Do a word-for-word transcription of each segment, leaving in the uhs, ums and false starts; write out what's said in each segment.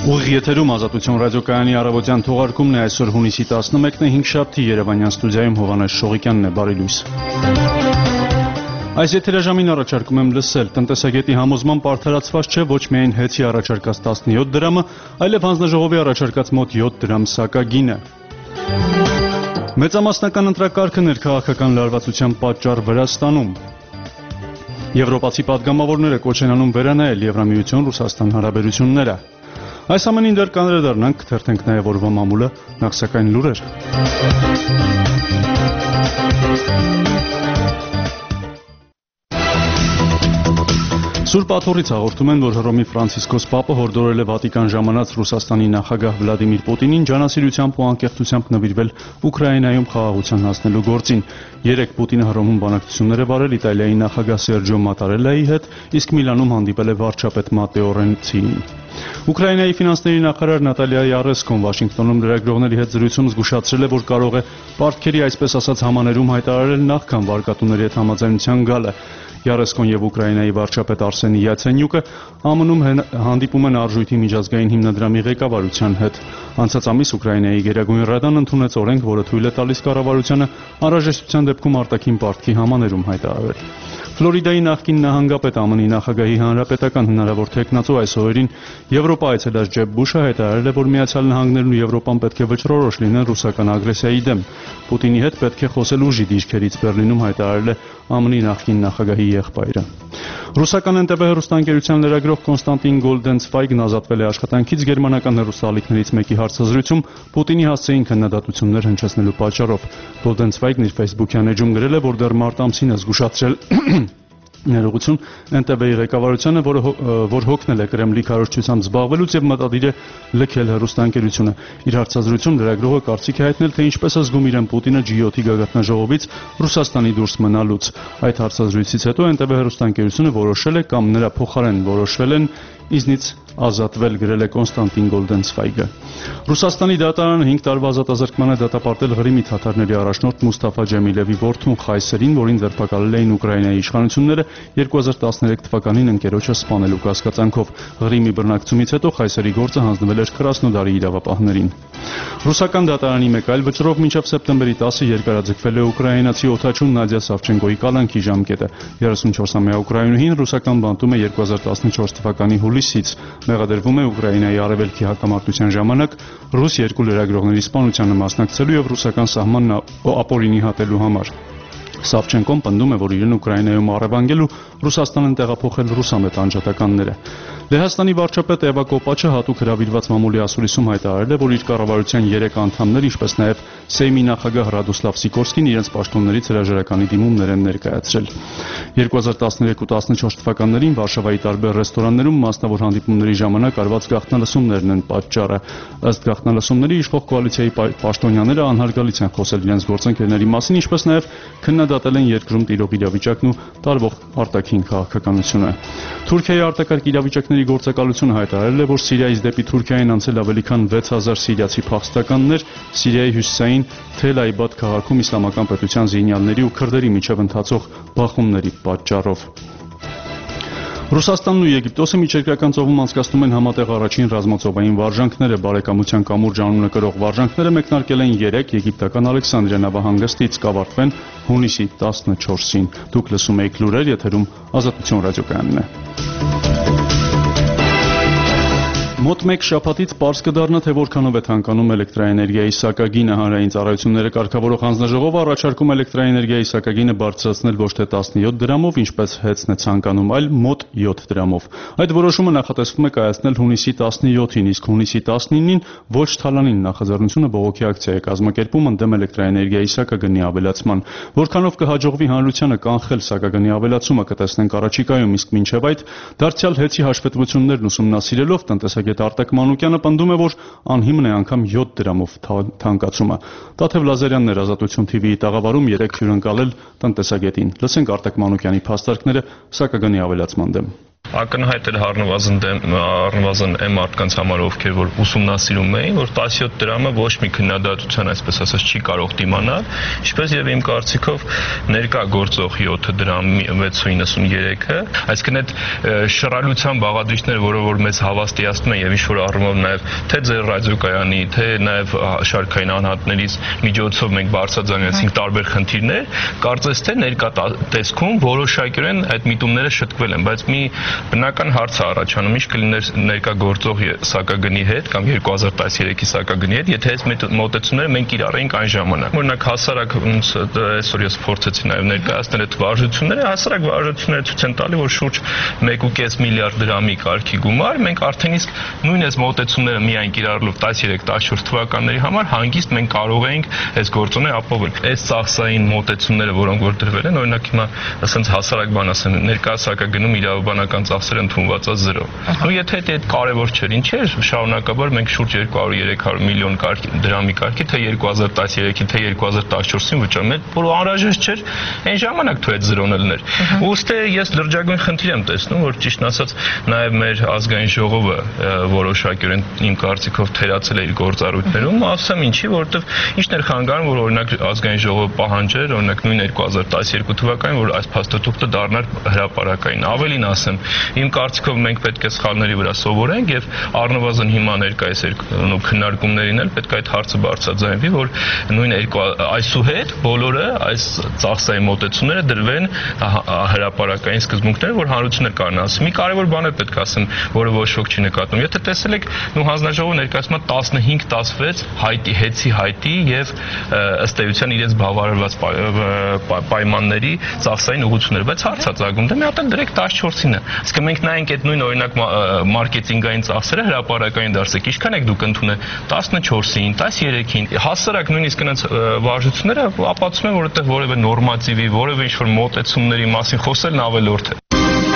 Ուղիղ եթերում Ազատություն ռադիոկայանի առավոտյան թողարկումն է այսօր հունիսի տասնմեկն է հինգշաբթի Երևանյան ստուդիայում Հովհաննես Շողիկյանն է, բարի լույս։ Այս եթերաժամին առաջարկում եմ լսել տնտեսագետի համոզմամբ արդարացված չէ ոչ միայն հեծի առաջարկած տասնյոթ դրամը, այլև հանձնաժողովի առաջարկած մոտ յոթ դրամ սակագինը։ Մեծամասնական ընտրակարգը ներքաղաքական լարվածության պատճառ Վրաստանում։ Եվրոպացի պատգամավորները կոչ են անում վերանայել Եվրամիություն-Ռուսաստան հարաբերությունները։ Այս ամենին դեռ կանդրադառնանք, կթերթենք նաև օրվա մամուլը, նախ սակայն լուրեր։ Սուրբ Աթոռից հաղորդում են, որ Հռոմի Ֆրանցիսկոս Պապը հորդորել է Վատիկան ժամանած Ռուսաստանի նախագահ Վլադիմիր Պուտինին ջանասիրությամբ ու անկեղծությամբ նվիրվել Ուկրաինայում խաղաղության հասնելու գործին։ Երեկ Պուտինը Հռոմում բանակցություններ է վարել Իտալիայի նախագահ Սերջո Մատարելլայի հետ, իսկ Միլանում հանդիպել է վարչապետ Մատեո Ռենցիին։ Ուկրաինայի ֆինանսների նախարար Նատալիա Յարեսկոն Վաշինգտոնում լրագրողների հետ զրույցում զգուշացրել է, որ կարող է պարտքերի այսպես ասած համաներում հայտարարել նախքան վարկատուների հետ համաձայնության գալը։ Յարեսկոն եւ Ուկրաինայի վարչապետ Արսենի Յացենյուկը ԱՄՆ-ում հանդիպում են արժույթի միջազգային հիմնադրամի ղեկավարության հետ։ Անցած ամիս Ուկրաինայի Գերագույն Ռադան ընդունեց օրենք, որը թույլ է տալիս կառավարությանը անհրաժեշտության դեպքում արտաքին պարտքի համաներում հայտարարել։ Ֆլորիդայի նախկին նահանգապետ ԱՄՆ-ի նախագահի հանրապետական հնարավոր թեկնածու այս օրերին Եվրոպա այցելած Ջեբ Բուշը հայտարարել է, որ Միացյալ Նահանգներն ու Եվրոպան պետք է վճռորոշ լինեն ռուսական ագրեսիայի դեմ։ Պուտինի հետ պետք է խոսել ուժի դիրքերից, Բեռլինում հայտարարել է ԱՄՆ-ի նախկին նախագահի եղբայրը։ Ռուսական Էն Տե Վե հեռուստաընկերության լրագրող Կոնստանտին Գոլդենցվայգն ազատվել է աշխատանքից գերմանական հեռուստաալիքներից մեկի հարցազրույցում Պուտինի հասցեին քննադատություններ հնչեցնելու պատճառով։ Գոլդենցվայգն իր Facebook-յան էջում գրել է, որ դեռ մարտ ամսին է զգուշացրել ներողություն Էն Տե Վե-ի ղեկավարությանը, որը որ հոգնել է Կրեմլի քարոզչությամբ զբաղվելուց եւ մտադիր է լքել հեռուստաընկերությունը։ Իր հարցազրույցում լրագրողը կարծիք է հայտնել, թե ինչպես է զգում իրեն Պուտինը ջի յոթի գագաթնաժողովից Ռուսաստանի դուրս մնալուց։ Այդ հարցազրույցից հետո Էն Տե Վե հեռուստաընկերությունը որոշել է կամ նրա փոխարեն որոշվել են իզնից ազատվել, գրել է Կոնստանտին Գոլդենցվայգը։ Ռուսաստանի դատարանը հինգ տարվա ազատազրկման է դատապարտել Ղրիմի թաթարների առաջնորդ Մուստաֆա Ջեմիլևի որդուն Խայսերին, որին ձերբակալել էին Ուկրաինայի իշխանությունները երկու հազար տասներեք թվականին ընկերոջը սպանելու կասկածանքով։ Ղրիմի բռնակցումից հետո Խայսերի գործը հանձնվել էր Կրասնոդարի իրավապահներին։ Ռուսական դատարանի մեկ այլ վճռով մինչև սեպտեմբերի տասը երկարաձգվել է ուկրաինացի օդաչու Նադյա Սավչենկոյի կալանքի ժամկետը։ երեսունչորսամյա ուկրաինուհին ռուսական բանտում է երկու հազար տասնչորս թվականի հուլիսից։ Մեղադրվում է Ուկրաինայի արևելքի հակամարտության ժամանակ ռուս երկու լրագրողների սպանությանը մասնակցելու եւ ռուսական սահմանն ապօրինի հատելու համար։ Սավչենկոն պնդում է, որ իրեն Ուկրաինայում առևանգել ու Ռուսաստանն տեղափոխել ռուսամետ անջատականները։ Լեհաստանի վարչապետ Էվա Կոպաչը հատուկ հրավիրված մամուլի ասուլիսում հայտարարել է, որ իր կառավարության երեք անդամներ, ինչպես նաև Սեյմի նախագահ Ռադոսլավ Սիկորսկին իրենց պաշտոններից հրաժարականի դիմումներ են ներկայացրել։ երկու հազար տասներեք ու տասնչորս թվականներին Վարշավայի տարբեր ռեստորաններում մասնավոր հանդիպումների ժամանակ արված գաղտնալսումներն են պատճառը։ Ըստ գաղտնալսումների իշխող կոալիցիայի պաշտոնյաները անհարգալից են խոսել իրենց գործընկերների մասին, ինչպես նաև քննադատել են երկրում տիրող իրավիճակն ու տարվող արտաքին քաղաքականությունը։ Թուրքիայի արտակարգ իրավիճակների գործակալությունը հայտարարել է, որ Սիրիայից դեպի Թուրքիա են անցել ավելի քան վեց հազար սիրիացի փախստականներ Սիրիայի հյուսիսային Թել Այբադ քաղաքում իսլամական պետության զինյալների ու քրդերի միջև ընթացող բախումների պատճառով։ Ռուսաստանն ու Եգիպտոսը միջերկրական ծովում անցկացնում են համատեղ առաջին ռազմածովային վարժանքները։ Բարեկամության կամուրջ անունը կրող վարժանքները մեկնարկել են երեկ եգիպտական Ալեքսանդրիա նավահանգստից, կավարտվեն հունիսի տասնչորսին։ Դուք լսում եք լուրեր, եթերում Ազատություն ռադիոկայանն է։ Մոտ մեկ շաբաթից պարզ կդառնա, թե որքանով է թանկանում էլեկտրաէներգիայի սակագինը։ Հանրային ծառայությունները կարգավորող հանձնաժողովը առաջարկում էլեկտրաէներգիայի սակագինը բարձրացնել ոչ թե տասնյոթ դրամով, ինչպես հեծն է ցանկանում, այլ մոտ յոթ դրամով։ Այդ որոշումը նախատեսվում է կայացնել հունիսի տասնյոթին, իսկ հունիսի տասնինին ոչ թալանին նախաձեռնությունը բողոքի ակցիա է կազմակերպում ընդդեմ էլեկտրաէներգիայի սակագնի ավելացման։ Որքանով կհաջողվի հանրությանը կանխել սակագնի ավելացումը, կտեսնենք առաջիկայում, իսկ մինչև այդ դարձյալ հեծի հաշվետվություններն ուսումնասիրելով տնտեսագետ Արտակ Մանուկյանը պնդում է, որ անհիմն է անգամ յոթ դրամով թանկացումը։ Տաթև Լազարյանն էր Ազատություն թի վիի տաղավարում երեկ հյուրընկալել տնտեսագետին։ Լսենք Արտակ Մանուկյանի փաստարկները սակագնի ավելացման դեմ։ Ակնհայտ էր առնվազն առնվազն այն մարդկանց համար, ովքեր որ ուսումնասիրում էին, որ տասյոթ դրամը ոչ մի քննադատության, այսպես ասած, չի կարող դիմանալ, ինչպես եւ իմ կարծիքով ներկա գործող յոթ դրամի վեց իննսուներեքը, այսինքն այդ շռայլության բաղադրիչները, որը որ մեզ հավաստիացնում են եւ ինչ որ առումով նաեւ թե ձեր ռադիոկայանի, թե նաեւ շարքային անհատներից միջոցով մենք բարձրաձայնեցինք տարբեր խնդիրներ, կարծես թե ներկա տեսքում որոշակիորեն այդ միտումները շտկվել են, բայց մի բնական հարց է առաջանում, ինչ կլիներ ներկա գործող սակագնի հետ կամ երկու հազար տասներեքի սակագնի հետ, եթե այս մոտեցումները մենք կիրառեինք այն ժամանակ։ Օրինակ հասարակ այսօր ես փորձեցի նաև ներկայացնել այդ վարժությունները, հասարակ վարժությունները ցույց են տալի, որ շուրջ մեկ ու կես միլիարդ դրամի կարգի գումար, մենք արդեն իսկ նույն այս մոտեցումները միայն կիրառելով տասներեք տասնչորս թվականների համար հանգիստ մենք կարող էինք այս գործոնները ապահովել։ Այս ծախսային մոտեցումները, որոնք որ դրվել են, օրինակ հիմա ասենց հասարակ բան ասեմ, ներկա սակագնում իրավաբանական ծախսերը ընդունված է զրո։ Ու եթե դա կարևոր չէր, ինչ էր, շարունակաբար մենք շուրջ երկու հարյուր երեք հարյուր միլիոն դրամի կարգի, թե երկու հազար տասներեքի, թե երկու հազար տասնչորսին վճարում էր, որ անհրաժեշտ չէր այն ժամանակ თუ այդ զրոն լներ։ Ուստի ես լրջագույն խնդիր եմ տեսնում, որ ճիշտ ասած նաև մեր ազգային ժողովը որոշակիորեն իմ կարծիքով թերացել է իր գործառույթներում, ասեմ ինչի, որովհետև ինչն էր խանգարում, որ օրինակ ազգային ժողովը պահանջեր, օրինակ նույն երկու հազար տասներկու թվականին, որ այս փաստաթուղթը դառնար հրապարակային։ Ավելին ասեմ, իմ կարծիքով մենք պետք է սխալների վրա սովորենք եւ առնվազն հիմա ներկայիս քննարկումներին էլ պետք է այդ հարցը բարձրաձայնվի, որ նույն այսուհետ բոլորը այս ծախսային մոտեցումները դրվեն հրապարակային սկզբունքներ, որ հանրություններ կարողան ասել։ Մի կարևոր բան է պետք ասեմ, որը ոչ ոք չի նկատում։ Եթե տեսել եք, նու հանձնաժողովը ներկայացնում է տասնհինգ տասնվեց հայտի, հեծի հայտի եւ ըստ էության իրենց բավարարված պայմանների ծախսային ուղղություններ, բայց հարց է ծագում, դե մի հատ էլ դրեք տասնչորսինը։ Իսկ մենք նայենք այդ նույն օրինակ մարքեթինգային ծախսերը հրապարակային դարձեք, ինչքան եք դուք ընդունել տասնչորսին, տասներեքին, հասարակ նույնիսկ նրանց վարժությունները ապացուցում են, որովհետեւ որևէ նորմատիվի, որևէ ինչ-որ մոտեցումների մասին խոսելն ավելորդ է։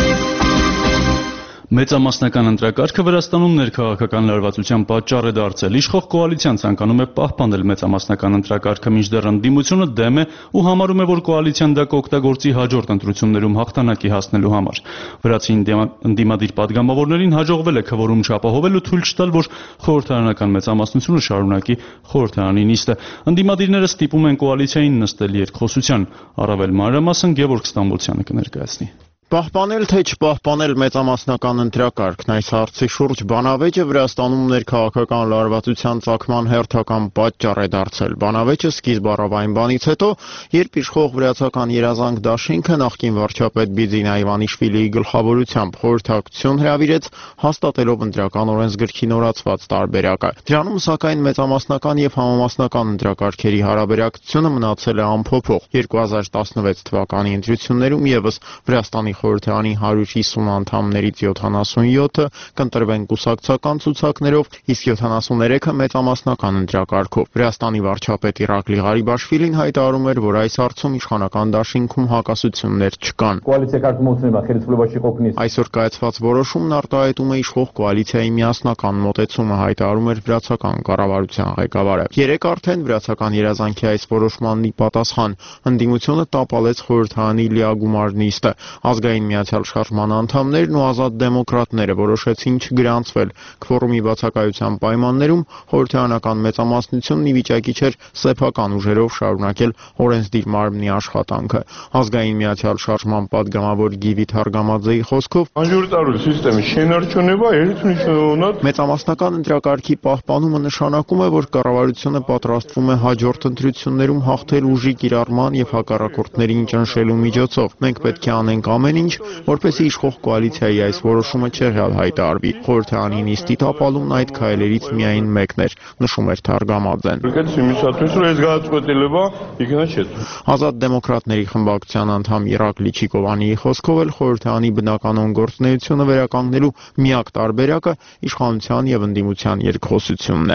Մեծամասնական ընտրակարգը Վրաստանում ներքաղաքական լարվածության պատճառ է դարձել։ Իշխող կոալիցիան ցանկանում է պահպանել մեծամասնական ընտրակարգը, մինչդեռ ընդդիմությունը դեմ է ու համարում է, որ կոալիցիան դա կօգտագործի հաջորդ ընտրություններում հաղթանակի հասնելու համար։ Վրացի ընդդիմադիր падգամավորներին հաջողվել է քվորում չապահովել ու թույլ չտալ, որ խորհրդարանական մեծամասնությունը շարունակի խորհրդարանի նիստը։ Ընդդիմադիրները ստիպում են կոալիցիային նստել երկխոսության։ Առավել մանրամասն Գևորգ Ստամբոլցյանը կներկայացնի։ Պահպանել թե չպահպանել մեծամասնական ընտրակարգն այս հարցի շուրջ բանավեճը Վրաստանում ներքաղաքական լարվածության ծագման հերթական պատճառ է դարձել։ Բանավեճը սկիզբ առավ այն բանից հետո, երբ իշխող վրացական երազանք դաշինքը նախկին վարչապետ Բիձինա Իվանիշվիլիի գլխավորությամբ խորհրդակցություն հրավիրեց, հաստատելով ընտրական օրենսգրքի նորացված տարբերակը։ Դրանում սակայն մեծամասնական եւ համամասնական ընտրակարգերի հարաբերակցությունը մնացել է անփոփոխ։ երկու հազար տասնվեց թվականի ընտրություններում եւս Վրաստանի խորհրդարանի հարյուր հիսուն անդամներից յոթանասունյոթը կընտրվեն կուսակցական ցուցակներով, իսկ յոթանասուներեքը մեծամասնական ընտրակարգով։ Վրաստանի վարչապետ Իրակլի Ղարիբաշվիլին հայտարարում էր, որ այս հարցում իշխանական դաշինքում հակասություններ չկան։ Այսօր կայացված որոշումն արտահայտում է իշխող կոալիցիայի միասնական մոտեցումը, հայտարարում էր վրացական կառավարության ղեկավարը։ Երեկ արդեն վրացական երազանքի այս որոշմանն ի պատասխան ընդդիմությունը տապալեց խորհրդարանի լիագումար նիստը։ Ազգային միացյալ շարժման անդամներն ու ազատ դեմոկրատները որոշեցին չգրանցվել քվորումի բացակայության պայմաններում խորհրդարանական մեծամասնությունն ի վիճակի չէր սեփական ուժերով շարունակել օրենսդիր մարմնի աշխատանքը։ Ազգային միացյալ շարժման падգամավոր Գիվի Թարգամաձեի խոսքով մեծամասնական ընտրակարգի պահպանումը նշանակում է, որ կառավարությունը պատրաստվում է հաջորդ ընտրություններում հաղթել ուժի կիրառման եւ հակառակորդներին ճնշելու միջոցով։ Մենք պետք է անենք ամեն ինչ, որպեսզի իշխող կոալիցիայի այս որոշումը չեղյալ հայտարարվի։ Խորհրդարանի նիստի տապալումն այդ քայլերից միայն մեկն էր, նշում էր Թարգամաձեն։ Ազատ դեմոկրատների խմբակցության անդամ Իրակլի Չիկովանիի խոսքով էլ խորհրդարանի բնականոն գործունեությունը վերականգնելու միակ տարբերակը իշխանության եւ ընդդիմության երկխոսությունն է։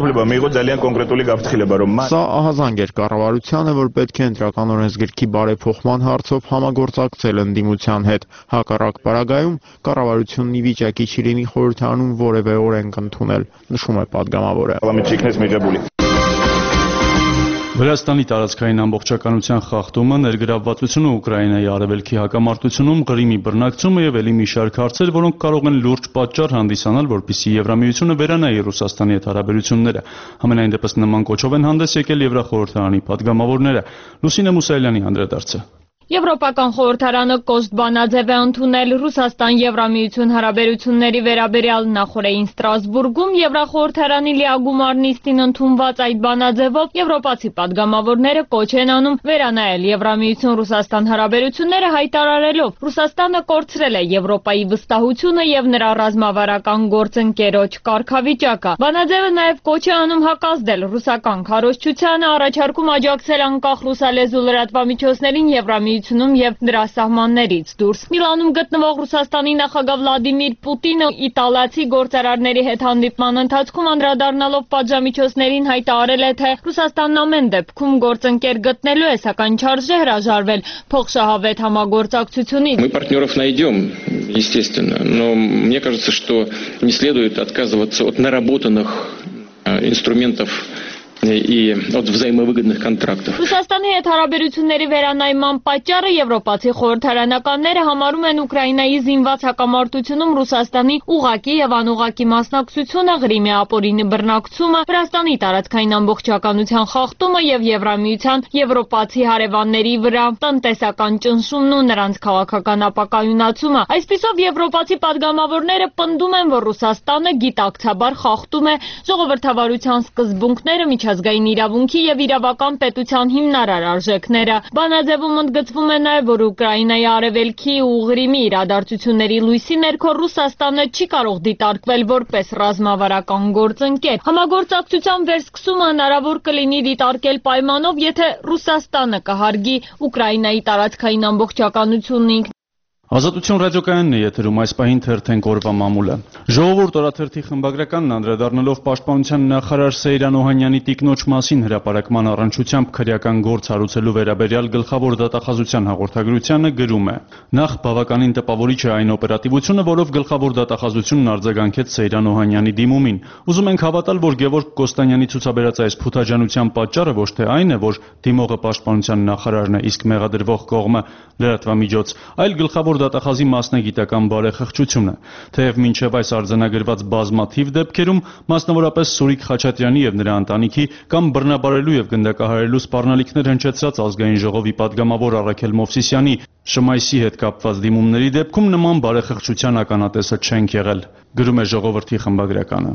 Սա ահազանգ էր կառավարությանը, որ պետք է ընտրական օրենսգրքի բարեփոխման հարցով համագործակցել ընդդիմության հետ։ Հակառակ պարագայում կառավարությունն ի վիճակի չի լինի խորհրդարանում որևէ օրենք ընդունել, նշում է падգամավորը։ Վրաստանի տարածքային ամբողջականության խախտումը, ներգրավվածությունը Ուկրաինայի արևելքի հակամարտությունում, Ղրիմի բռնակցումը եւ ելի մի շարք հարցեր, որոնք կարող են լուրջ պատճառ հանդիսանալ, որպեսզի Եվրամիությունը վերանայի Ռուսաստանի հետ հարաբերությունները։ Համենայն դեպս նման կոչով են հանդես եկել Եվրախորհրդարանի падգամավորները։ Լուսինե Մուսայելյանի անդրադարձը։ Եվրոպական խորհրդարանը կոշտ բանաձև է ընդունել Ռուսաստան-Եվրամիություն հարաբերությունների վերաբերյալ նախորդին Ստրասբուրգում Եվրախորհրդարանի լիագումար նիստին ընդունված այդ բանաձևով եվրոպացի падգամավորները կոչ են անում վերանայել Եվրամիություն-Ռուսաստան հարաբերությունները, հայտարարելով Ռուսաստանը կորցրել է Եվրոպայի վստահությունը եւ նրա ռազմավարական գործընկերոջ կարգավիճակը։ Բանաձևը նաեւ կոչ է անում հակազդել ռուսական քարոզչությանը, առաջարկում աջակցել անկախ ռուսալեզու լրատվամիջոցներին Եվրամիություն եւ նրա սահմաններից դուրս։ Միլանում գտնվող Ռուսաստանի նախագահ Վլադիմիր Պուտինը իտալացի գործարարների հետ հանդիպման ընթացքում անդրադառնալով պատժամիջոցներին հայտարարել է, թե Ռուսաստանն ամեն դեպքում գործընկեր գտնելու է, սակայն չարժե հրաժարվել փոխշահավետ համագործակցությունից։ Мы партнеров найдем, естественно, но мне кажется, что не следует отказываться от наработанных инструментов и от взаимовыгодных контрактов. Ռուսաստանի հետ հարաբերությունների վերանայման պատճառը եվրոպացի խորհրդարանականները համարում են Ուկրաինայի զինված հակամարտությունում Ռուսաստանի ուղղակի եւ անուղղակի մասնակցությունը, Ղրիմի ապօրինի բռնակցումը, Վրաստանի տարածքային ամբողջականության խախտումը եւ Եվրամիության եվրոպացի հարևանների վրա տնտեսական ճնշումն ու նրանց քաղաքական ապակայունացումը։ Այսպիսով եվրոպացի падգամավորները պնդում են, որ Ռուսաստանը գիտակցաբար խախտում է ժողովրդավարության սկզբունքները, միջազգային իրավունքի եւ իրավական պետության հիմնարար արժեքները։ Բանաձևում ընդգծվում է նաեւ, որ Ուկրաինայի արևելքի ու Ղրիմի իրադարձությունների լույսի ներքո Ռուսաստանը չի կարող դիտարկվել որպես ռազմավարական գործընկեր։ Համագործակցության վերսկսումը հնարավոր կլինի դիտարկել պայմանով, եթե Ռուսաստանը կհարգի Ուկրաինայի տարածքային ամբողջականությունն։ Ազատություն ռադիոկայանն է եթերում, այս պահին թերթենք օրվա մամուլը։ Ժողովուրդ օրաթերթի խմբագրականն անդրադառնալով պաշտպանության նախարար Սեյրան Օհանյանի տիկնոջ մասին հրապարակման առնչությամբ քրեական գործ հարուցելու վերաբերյալ գլխավոր դատախազության հաղորդագրությանը գրում է. Նախ բավականին տպավորիչ է այն օպերատիվությունը, որով գլխավոր դատախազությունն արձագանքեց Սեյրան Օհանյանի դիմումին։ Ուզում ենք հավատալ, որ Գևորգ Կոստանյանի ցուցաբերած այս փութաջանության պատճառը ոչ թե այն է, որ դիմողը պաշտպանության նախարարն է, իսկ մեղադրվող կողմը լրատվամիջոց, այլ գլխավոր դատախազի մասնագիտական բարեխղճությունը, թեև մինչև այս արձանագրված բազմաթիվ դեպքերում, մասնավորապես Սուրիկ Խաչատրյանի եւ նրա ընտանիքի կամ բռնաբարելու եւ գնդակահարելու սպառնալիքներ հնչեցրած ազգային ժողովի падգամավոր Առաքել Մովսիսյանի Շմայսի հետ կապված դիմումների դեպքում նման բարեխղճության ականատեսը չենք եղել, գրում է Ժողովրդի խմբագրականը։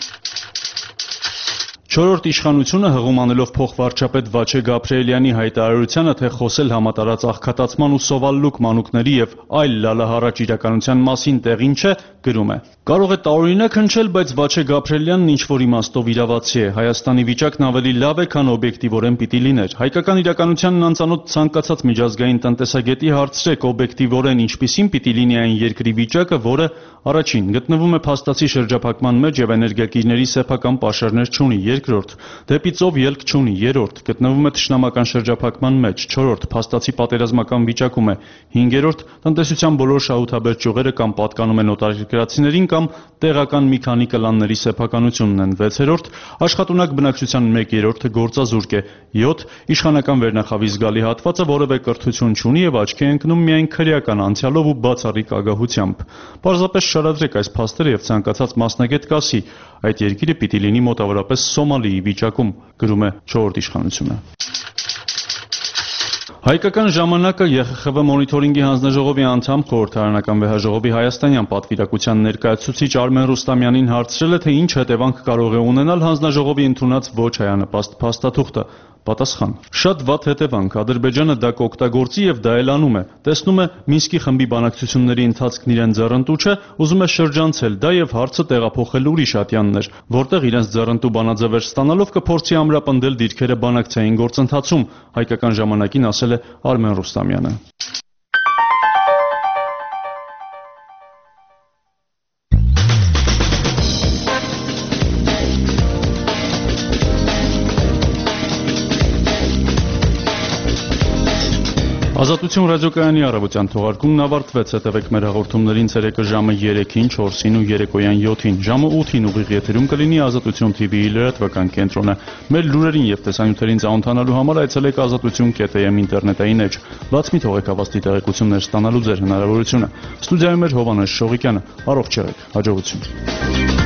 Չորրորդ իշխանությունը հղում անելով փոխվարչապետ Վաչե Գաբրիելյանի հայտարարությանը, թե խոսել համատարած աղքատացման ու սովալլուկ մանուկների եւ այլ լալահառաջ իրականության մասին տեղին չէ, գրում է. Կարող է տարօրինակ հնչել, բայց Վաչե Գաբրիելյանն ինչ-որ իմաստով իրավացի է։ Հայաստանի վիճակն ավելի լավ է, քան օբյեկտիվորեն պիտի լիներ։ Հայկական իրականությանն անծանոթ ցանկացած միջազգային տնտեսագետի հարցրեք օբյեկտիվորեն ինչպիսին պիտի լինի այն երկրի վիճակը, որը առաջին գտնվում է փաստացի շրջափակման մեջ եւ էներգակիրների սեփական պաշարներ չունի, երկրորդ դեպի ծով ելք չունի, երրորդ գտնվում է թշնամական շրջափակման մեջ, չորրորդ փաստացի պատերազմական վիճակում է, հինգերորդ տնտեսության բոլոր շահութաբեր ճյուղերը կամ պատկանում են օտարերկրացիներին կամ տեղական մի քանի կլանների սեփականությունն են, վեցերորդ աշխատունակ բնակչության մեկ երրորդը գործազուրկ է, յոթ իշխանական վերնախավի զգալի հատվածը որևէ կրթություն չունի եւ աչքի է ընկնում միայն քրեական անցյալով ու բացառիկ ագահությամբ։ Պարզապես շարադրեք այս փաստերը եւ ցանկացած մասնագետ կասի, այդ երկիրը պիտի լինի մոտավորապես Սոմալիի վիճակում, գրում է չորրորդ իշխանությունը։ Հայկական ժամանակը Ե Խ Խ V մոնիթորինգի հանձնաժողովի անդամ խորհրդարանական վեհաժողովի հայաստանյան պատվիրակության ներկայացուցիչ Արմեն Ռուստամյանին հարցրել է, թե ինչ հետևանք կարող է ունենալ հանձնաժողովի ընդունած ոչ հայանպաստ փաստաթուղթը։ Պատասխան. Շատ վատ հետևանք, Ադրբեջանը դա կօգտագործի եւ դա էլ անում է։ Տեսնում է Մինսկի խմբի բանակցությունների ընթացքն իրեն ձեռնտու չէ, ուզում է շրջանցել դա եւ հարցը տեղափոխել ուրիշ ատյաններ, որտեղ իրենց ձեռնտու բանաձևեր ստանալով կփորձի ամրապնդել դիրքերը բանակցային գործընթացում, հայկական ժամանակին ասել է Արմեն Ռուստամյանը։ Ազատություն ռադիոկայանի առավոտյան թողարկումն ավարտվեց, հետևեք մեր հաղորդումներին ցերեկը ժամը երեքին, չորսին ու երեկոյան յոթին, ժամը ութին ուղիղ եթերում կլինի Ազատություն թի վիի լրատվական կենտրոնը։ Մեր լուրերին եւ տեսանյութերին ծանոթանալու համար այցելեք ազատություն կետ էյ էմ ինտերնետային էջ։ Բաց մի թողեք հավաստի տեղեկություններ ստանալու ձեր հնարավորությունը։ Ստուդիայում էր Հովհաննես Շողիկյանը։ Առողջ եղեք, հաջողություն։